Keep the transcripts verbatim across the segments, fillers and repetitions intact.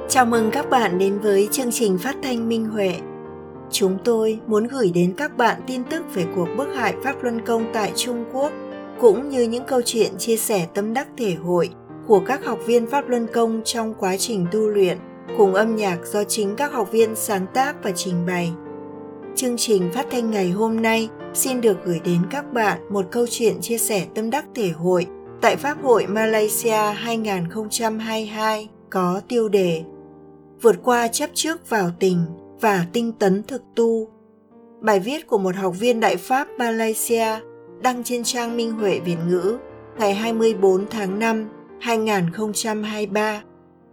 Chào mừng các bạn đến với chương trình phát thanh Minh Huệ. Chúng tôi muốn gửi đến các bạn tin tức về cuộc bức hại Pháp Luân Công tại Trung Quốc, cũng như những câu chuyện chia sẻ tâm đắc thể hội của các học viên Pháp Luân Công trong quá trình tu luyện, cùng âm nhạc do chính các học viên sáng tác và trình bày. Chương trình phát thanh ngày hôm nay xin được gửi đến các bạn một câu chuyện chia sẻ tâm đắc thể hội tại Pháp hội Malaysia hai không hai hai có tiêu đề Vượt qua chấp trước vào tình và tinh tấn thực tu. Bài viết của một học viên Đại Pháp Malaysia đăng trên trang Minh Huệ Việt ngữ ngày hai mươi tư tháng năm hai không hai ba.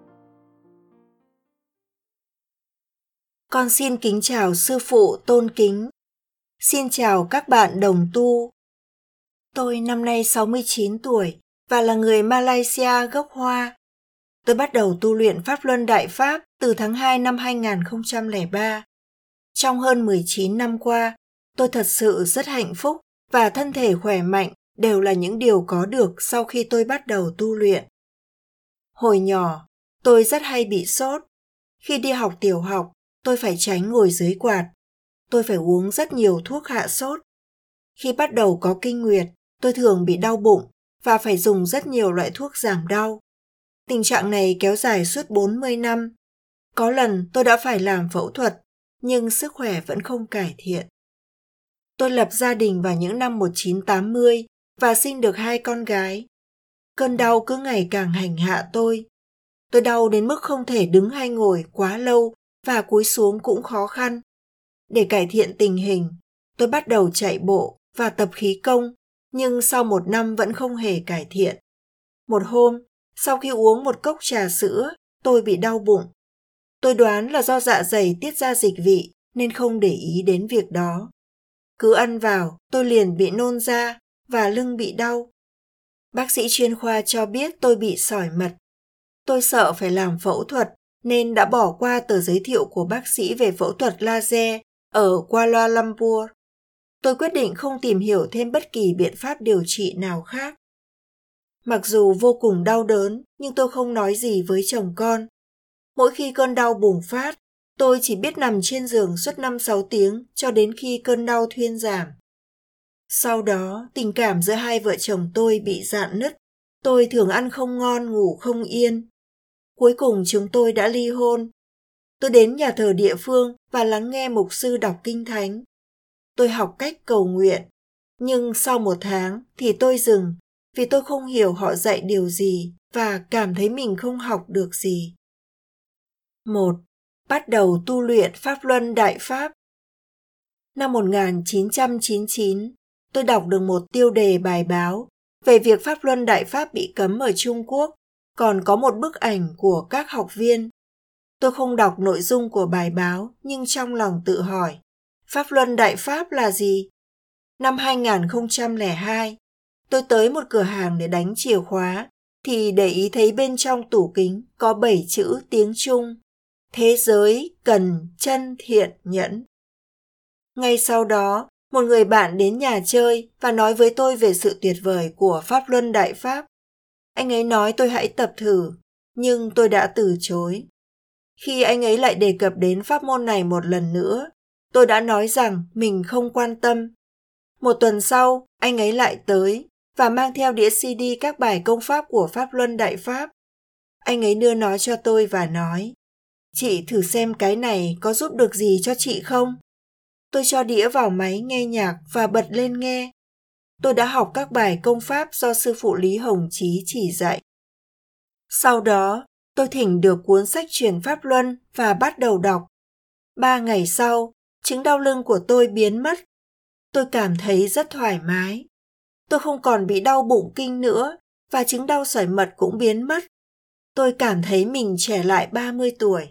Con xin kính chào sư phụ tôn kính. Xin chào các bạn đồng tu. Tôi năm nay sáu mươi chín tuổi và là người Malaysia gốc Hoa. Tôi bắt đầu tu luyện Pháp Luân Đại Pháp từ tháng hai năm hai không không ba. Trong hơn mười chín năm qua, tôi thật sự rất hạnh phúc và thân thể khỏe mạnh đều là những điều có được sau khi tôi bắt đầu tu luyện. Hồi nhỏ, tôi rất hay bị sốt. Khi đi học tiểu học, tôi phải tránh ngồi dưới quạt. Tôi phải uống rất nhiều thuốc hạ sốt. Khi bắt đầu có kinh nguyệt, tôi thường bị đau bụng và phải dùng rất nhiều loại thuốc giảm đau. Tình trạng này kéo dài suốt bốn mươi năm. Có lần tôi đã phải làm phẫu thuật, nhưng sức khỏe vẫn không cải thiện. Tôi lập gia đình vào những năm một nghìn chín trăm tám mươi và sinh được hai con gái. Cơn đau cứ ngày càng hành hạ tôi. Tôi đau đến mức không thể đứng hay ngồi quá lâu và cúi xuống cũng khó khăn. Để cải thiện tình hình, tôi bắt đầu chạy bộ và tập khí công, nhưng sau một năm vẫn không hề cải thiện. Một hôm, sau khi uống một cốc trà sữa, tôi bị đau bụng. Tôi đoán là do dạ dày tiết ra dịch vị nên không để ý đến việc đó. Cứ ăn vào, tôi liền bị nôn ra và lưng bị đau. Bác sĩ chuyên khoa cho biết tôi bị sỏi mật. Tôi sợ phải làm phẫu thuật nên đã bỏ qua tờ giới thiệu của bác sĩ về phẫu thuật laser ở Kuala Lumpur. Tôi quyết định không tìm hiểu thêm bất kỳ biện pháp điều trị nào khác. Mặc dù vô cùng đau đớn, nhưng tôi không nói gì với chồng con. Mỗi khi cơn đau bùng phát, tôi chỉ biết nằm trên giường suốt năm sáu tiếng cho đến khi cơn đau thuyên giảm. Sau đó, tình cảm giữa hai vợ chồng tôi bị rạn nứt. Tôi thường ăn không ngon, ngủ không yên. Cuối cùng chúng tôi đã ly hôn. Tôi đến nhà thờ địa phương và lắng nghe mục sư đọc kinh thánh. Tôi học cách cầu nguyện, nhưng sau một tháng thì tôi dừng vì tôi không hiểu họ dạy điều gì và cảm thấy mình không học được gì. một. Bắt đầu tu luyện Pháp Luân Đại Pháp. Năm một nghìn chín trăm chín mươi chín, tôi đọc được một tiêu đề bài báo về việc Pháp Luân Đại Pháp bị cấm ở Trung Quốc, còn có một bức ảnh của các học viên. Tôi không đọc nội dung của bài báo, nhưng trong lòng tự hỏi, Pháp Luân Đại Pháp là gì? Năm hai không không hai, tôi tới một cửa hàng để đánh chìa khóa, thì để ý thấy bên trong tủ kính có bảy chữ tiếng Trung. Thế giới cần chân thiện nhẫn. Ngay sau đó, một người bạn đến nhà chơi và nói với tôi về sự tuyệt vời của Pháp Luân Đại Pháp. Anh ấy nói tôi hãy tập thử, nhưng tôi đã từ chối. Khi anh ấy lại đề cập đến pháp môn này một lần nữa, tôi đã nói rằng mình không quan tâm. Một tuần sau, anh ấy lại tới và mang theo đĩa xê đê các bài công pháp của Pháp Luân Đại Pháp. Anh ấy đưa nó cho tôi và nói, chị thử xem cái này có giúp được gì cho chị không? Tôi cho đĩa vào máy nghe nhạc và bật lên nghe. Tôi đã học các bài công pháp do sư phụ Lý Hồng Chí chỉ dạy. Sau đó, tôi thỉnh được cuốn sách truyền Pháp Luân và bắt đầu đọc. Ba ngày sau, chứng đau lưng của tôi biến mất. Tôi cảm thấy rất thoải mái. Tôi không còn bị đau bụng kinh nữa và chứng đau sỏi mật cũng biến mất. Tôi cảm thấy mình trẻ lại ba mươi tuổi.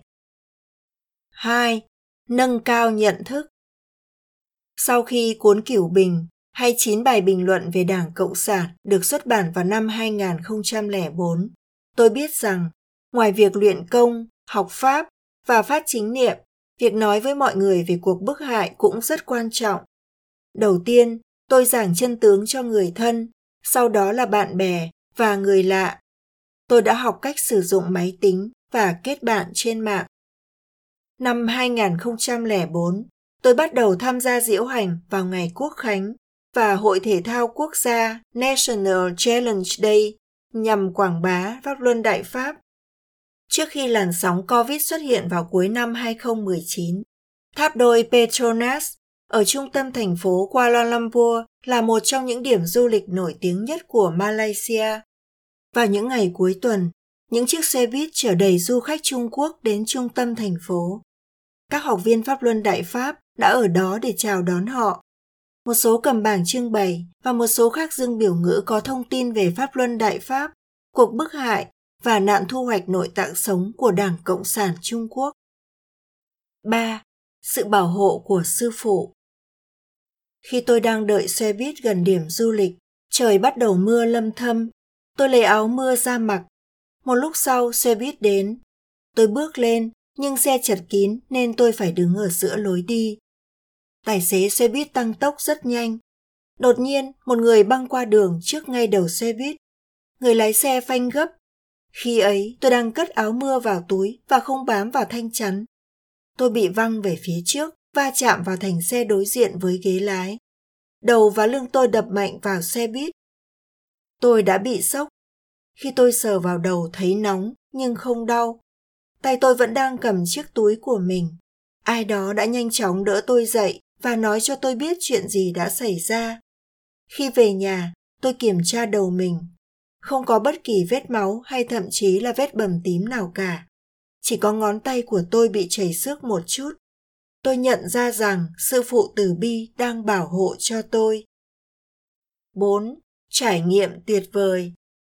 hai. Nâng cao nhận thức. Sau khi cuốn Cửu Bình hay chín bài bình luận về Đảng Cộng sản được xuất bản vào năm hai không không bốn, tôi biết rằng ngoài việc luyện công, học pháp và phát chính niệm, việc nói với mọi người về cuộc bức hại cũng rất quan trọng. Đầu tiên, tôi giảng chân tướng cho người thân, sau đó là bạn bè và người lạ. Tôi đã học cách sử dụng máy tính và kết bạn trên mạng. Năm hai không không bốn, tôi bắt đầu tham gia diễu hành vào ngày Quốc khánh và Hội Thể thao Quốc gia National Challenge Day nhằm quảng bá Pháp Luân Đại Pháp. Trước khi làn sóng Covid xuất hiện vào cuối năm hai không một chín, tháp đôi Petronas ở trung tâm thành phố Kuala Lumpur là một trong những điểm du lịch nổi tiếng nhất của Malaysia. Vào những ngày cuối tuần, những chiếc xe buýt chở đầy du khách Trung Quốc đến trung tâm thành phố. Các học viên Pháp Luân Đại Pháp đã ở đó để chào đón họ. Một số cầm bảng trưng bày và một số khác dưng biểu ngữ có thông tin về Pháp Luân Đại Pháp, cuộc bức hại và nạn thu hoạch nội tạng sống của Đảng Cộng sản Trung Quốc. ba. Sự bảo hộ của sư phụ. Khi tôi đang đợi xe buýt gần điểm du lịch, trời bắt đầu mưa lâm thâm. Tôi lấy áo mưa ra mặc. Một lúc sau xe buýt đến. Tôi bước lên, nhưng xe chật kín nên tôi phải đứng ở giữa lối đi. Tài xế xe buýt tăng tốc rất nhanh. Đột nhiên, một người băng qua đường trước ngay đầu xe buýt. Người lái xe phanh gấp. Khi ấy, tôi đang cất áo mưa vào túi và không bám vào thanh chắn. Tôi bị văng về phía trước, va chạm vào thành xe đối diện với ghế lái. Đầu và lưng tôi đập mạnh vào xe buýt. Tôi đã bị sốc. Khi tôi sờ vào đầu thấy nóng nhưng không đau. Tay tôi vẫn đang cầm chiếc túi của mình. Ai đó đã nhanh chóng đỡ tôi dậy và nói cho tôi biết chuyện gì đã xảy ra. Khi về nhà, tôi kiểm tra đầu mình. Không có bất kỳ vết máu hay thậm chí là vết bầm tím nào cả. Chỉ có ngón tay của tôi bị chảy xước một chút. Tôi nhận ra rằng sư phụ từ bi đang bảo hộ cho tôi. bốn. Trải nghiệm tuyệt vời.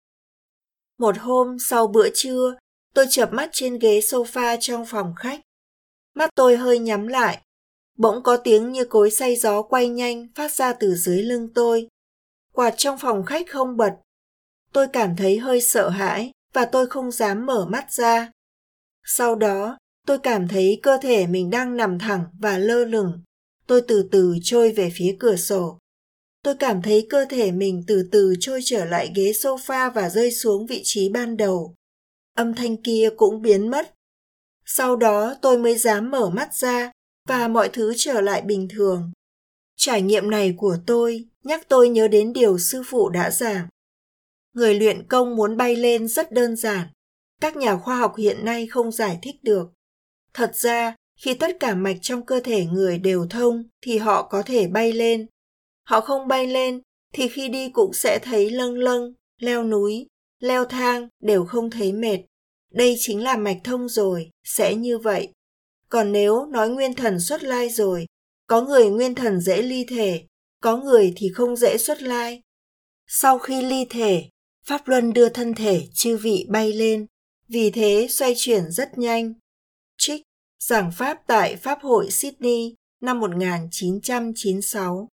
Một hôm sau bữa trưa, tôi chợp mắt trên ghế sofa trong phòng khách. Mắt tôi hơi nhắm lại. Bỗng có tiếng như cối xay gió quay nhanh phát ra từ dưới lưng tôi. Quạt trong phòng khách không bật. Tôi cảm thấy hơi sợ hãi và tôi không dám mở mắt ra. Sau đó, tôi cảm thấy cơ thể mình đang nằm thẳng và lơ lửng. Tôi từ từ trôi về phía cửa sổ. Tôi cảm thấy cơ thể mình từ từ trôi trở lại ghế sofa và rơi xuống vị trí ban đầu. Âm thanh kia cũng biến mất. Sau đó tôi mới dám mở mắt ra và mọi thứ trở lại bình thường. Trải nghiệm này của tôi nhắc tôi nhớ đến điều sư phụ đã giảng. Người luyện công muốn bay lên rất đơn giản. Các nhà khoa học hiện nay không giải thích được. Thật ra, khi tất cả mạch trong cơ thể người đều thông thì họ có thể bay lên. Họ không bay lên thì khi đi cũng sẽ thấy lâng lâng, leo núi, leo thang đều không thấy mệt. Đây chính là mạch thông rồi, sẽ như vậy. Còn nếu nói nguyên thần xuất lai rồi, có người nguyên thần dễ ly thể, có người thì không dễ xuất lai. Sau khi ly thể, Pháp Luân đưa thân thể chư vị bay lên, vì thế xoay chuyển rất nhanh. Trích, giảng pháp tại Pháp hội Sydney năm một nghìn chín trăm chín mươi sáu.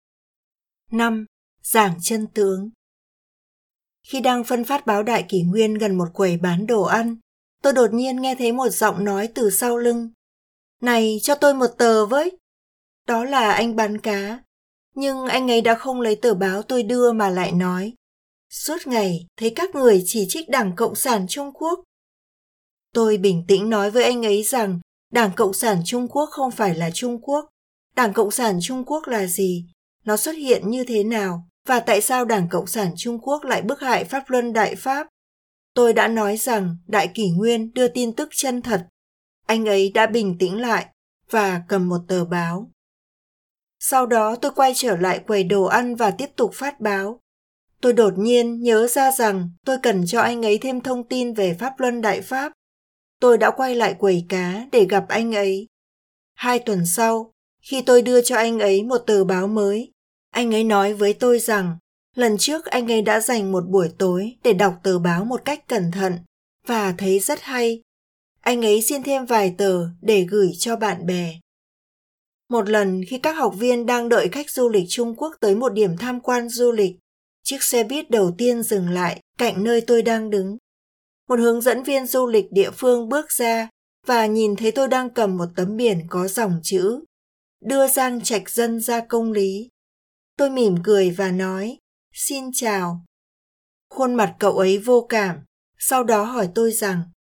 năm. Giảng chân tướng. Khi đang phân phát báo đại kỷ nguyên gần một quầy bán đồ ăn, tôi đột nhiên nghe thấy một giọng nói từ sau lưng. Này, cho tôi một tờ với. Đó là anh bán cá. Nhưng anh ấy đã không lấy tờ báo tôi đưa mà lại nói. Suốt ngày thấy các người chỉ trích Đảng Cộng sản Trung Quốc. Tôi bình tĩnh nói với anh ấy rằng Đảng Cộng sản Trung Quốc không phải là Trung Quốc. Đảng Cộng sản Trung Quốc là gì? Nó xuất hiện như thế nào? Và tại sao Đảng Cộng sản Trung Quốc lại bức hại Pháp Luân Đại Pháp? Tôi đã nói rằng Đại Kỷ Nguyên đưa tin tức chân thật. Anh ấy đã bình tĩnh lại và cầm một tờ báo. Sau đó tôi quay trở lại quầy đồ ăn và tiếp tục phát báo. Tôi đột nhiên nhớ ra rằng tôi cần cho anh ấy thêm thông tin về Pháp Luân Đại Pháp. Tôi đã quay lại quầy cá để gặp anh ấy. Hai tuần sau, khi tôi đưa cho anh ấy một tờ báo mới, anh ấy nói với tôi rằng lần trước anh ấy đã dành một buổi tối để đọc tờ báo một cách cẩn thận và thấy rất hay. Anh ấy xin thêm vài tờ để gửi cho bạn bè. Một lần khi các học viên đang đợi khách du lịch Trung Quốc tới một điểm tham quan du lịch, chiếc xe buýt đầu tiên dừng lại cạnh nơi tôi đang đứng. Một hướng dẫn viên du lịch địa phương bước ra và nhìn thấy tôi đang cầm một tấm biển có dòng chữ đưa Giang Trạch Dân ra công lý. Tôi mỉm cười và nói, xin chào. Khuôn mặt cậu ấy vô cảm, sau đó hỏi tôi rằng,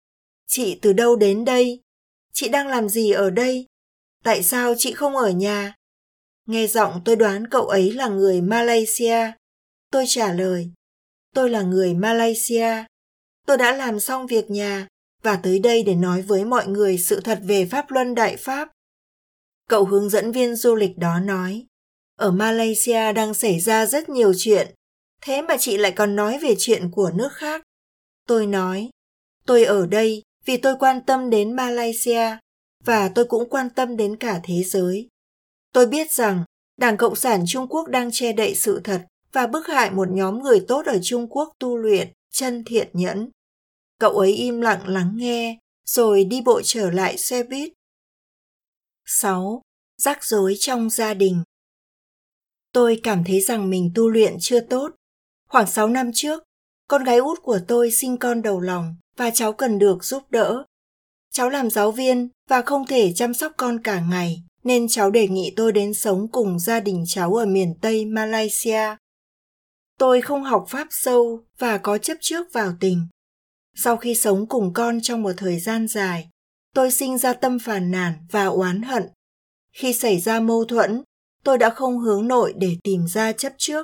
Chị từ đâu đến đây? Chị đang làm gì ở đây? Tại sao chị không ở nhà? Nghe giọng tôi đoán cậu ấy là người Malaysia. Tôi trả lời, tôi là người Malaysia. Tôi đã làm xong việc nhà và tới đây để nói với mọi người sự thật về Pháp Luân Đại Pháp. Cậu hướng dẫn viên du lịch đó nói, ở Malaysia đang xảy ra rất nhiều chuyện, thế mà chị lại còn nói về chuyện của nước khác. Tôi nói, tôi ở đây vì tôi quan tâm đến Malaysia và tôi cũng quan tâm đến cả thế giới. Tôi biết rằng Đảng Cộng sản Trung Quốc đang che đậy sự thật và bức hại một nhóm người tốt ở Trung Quốc tu luyện, chân thiện nhẫn. Cậu ấy im lặng lắng nghe, rồi đi bộ trở lại xe buýt. sáu. Rắc rối trong gia đình. Tôi cảm thấy rằng mình tu luyện chưa tốt. Khoảng sáu năm trước, con gái út của tôi sinh con đầu lòng và cháu cần được giúp đỡ. Cháu làm giáo viên và không thể chăm sóc con cả ngày, nên cháu đề nghị tôi đến sống cùng gia đình cháu ở miền Tây Malaysia. Tôi không học pháp sâu và có chấp trước vào tình. Sau khi sống cùng con trong một thời gian dài, tôi sinh ra tâm phàn nàn và oán hận. Khi xảy ra mâu thuẫn, tôi đã không hướng nội để tìm ra chấp trước.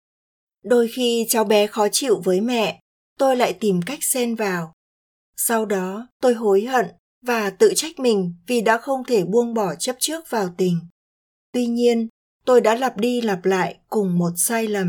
Đôi khi cháu bé khó chịu với mẹ, tôi lại tìm cách xen vào. Sau đó, tôi hối hận và tự trách mình vì đã không thể buông bỏ chấp trước vào tình. Tuy nhiên, tôi đã lặp đi lặp lại cùng một sai lầm.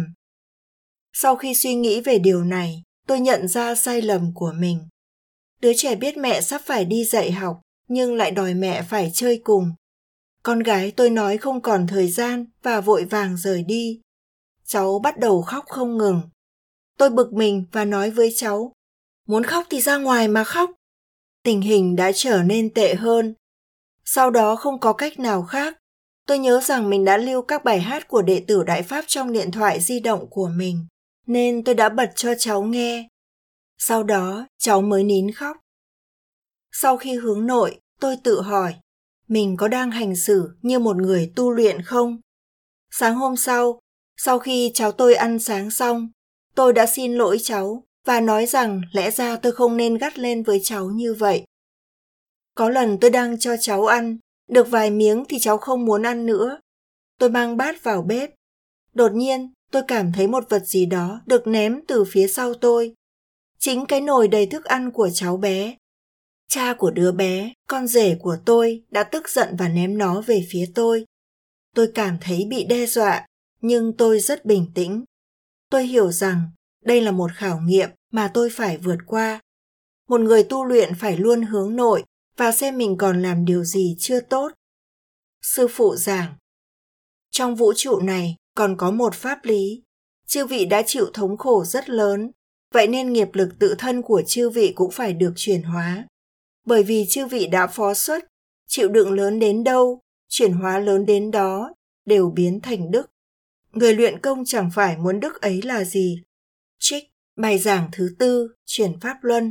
Sau khi suy nghĩ về điều này, tôi nhận ra sai lầm của mình. Đứa trẻ biết mẹ sắp phải đi dạy học, nhưng lại đòi mẹ phải chơi cùng. Con gái tôi nói không còn thời gian và vội vàng rời đi. Cháu bắt đầu khóc không ngừng. Tôi bực mình và nói với cháu, muốn khóc thì ra ngoài mà khóc. Tình hình đã trở nên tệ hơn. Sau đó không có cách nào khác. Tôi nhớ rằng mình đã lưu các bài hát của đệ tử Đại Pháp trong điện thoại di động của mình, nên tôi đã bật cho cháu nghe. Sau đó, cháu mới nín khóc. Sau khi hướng nội, tôi tự hỏi, mình có đang hành xử như một người tu luyện không? Sáng hôm sau, sau khi cháu tôi ăn sáng xong, tôi đã xin lỗi cháu và nói rằng lẽ ra tôi không nên gắt lên với cháu như vậy. Có lần tôi đang cho cháu ăn, được vài miếng thì cháu không muốn ăn nữa. Tôi mang bát vào bếp. Đột nhiên, tôi cảm thấy một vật gì đó được ném từ phía sau tôi. Chính cái nồi đầy thức ăn của cháu bé. Cha của đứa bé, con rể của tôi, đã tức giận và ném nó về phía tôi. Tôi cảm thấy bị đe dọa, nhưng tôi rất bình tĩnh. Tôi hiểu rằng đây là một khảo nghiệm mà tôi phải vượt qua. Một người tu luyện phải luôn hướng nội và xem mình còn làm điều gì chưa tốt. Sư phụ giảng, trong vũ trụ này còn có một pháp lý. Chư vị đã chịu thống khổ rất lớn, vậy nên nghiệp lực tự thân của chư vị cũng phải được chuyển hóa. Bởi vì chư vị đã phó xuất, chịu đựng lớn đến đâu, chuyển hóa lớn đến đó, đều biến thành đức. Người luyện công chẳng phải muốn đức ấy là gì. Trích, bài giảng thứ tư, chuyển Pháp Luân.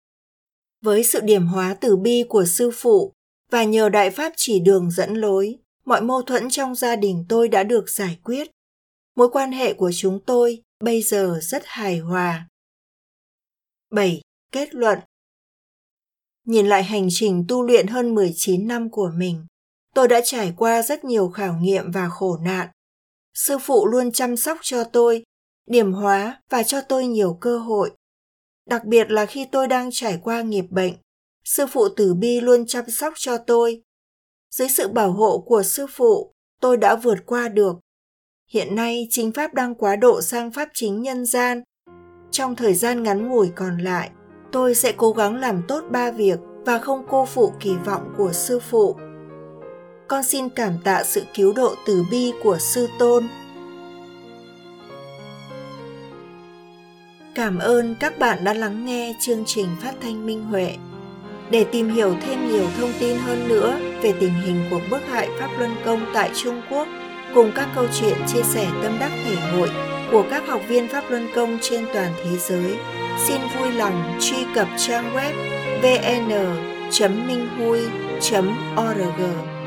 Với sự điểm hóa từ bi của sư phụ và nhờ Đại Pháp chỉ đường dẫn lối, mọi mâu thuẫn trong gia đình tôi đã được giải quyết. Mối quan hệ của chúng tôi bây giờ rất hài hòa. bảy. Kết luận. Nhìn lại hành trình tu luyện hơn mười chín năm của mình, tôi đã trải qua rất nhiều khảo nghiệm và khổ nạn. Sư phụ luôn chăm sóc cho tôi, điểm hóa và cho tôi nhiều cơ hội. Đặc biệt là khi tôi đang trải qua nghiệp bệnh, sư phụ từ bi luôn chăm sóc cho tôi. Dưới sự bảo hộ của sư phụ, tôi đã vượt qua được. Hiện nay, chính Pháp đang quá độ sang Pháp chính nhân gian. Trong thời gian ngắn ngủi còn lại, tôi sẽ cố gắng làm tốt ba việc và không cô phụ kỳ vọng của sư phụ. Con xin cảm tạ sự cứu độ từ bi của sư tôn. Cảm ơn các bạn đã lắng nghe chương trình phát thanh Minh Huệ. Để tìm hiểu thêm nhiều thông tin hơn nữa về tình hình cuộc bức hại Pháp Luân Công tại Trung Quốc, cùng các câu chuyện chia sẻ tâm đắc thể hội của các học viên Pháp Luân Công trên toàn thế giới, xin vui lòng truy cập trang web vê en chấm minh hui chấm org.